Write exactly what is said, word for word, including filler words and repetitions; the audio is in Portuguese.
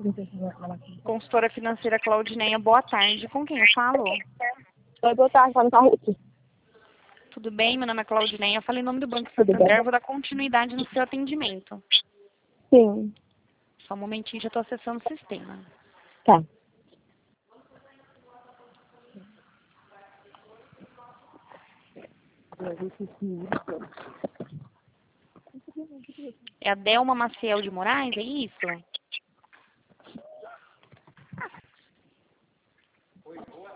Consultora financeira Claudineia, boa tarde. Com quem eu falo? Oi, boa tarde, fala com a Ruth. Tudo bem? Meu nome é Claudineia. Eu falei em nome do Banco Tudo Santander. bem? Eu vou dar continuidade no seu atendimento. Sim, Só um momentinho, já estou acessando o sistema. tá. É a Delma Maciel de Moraes, é isso?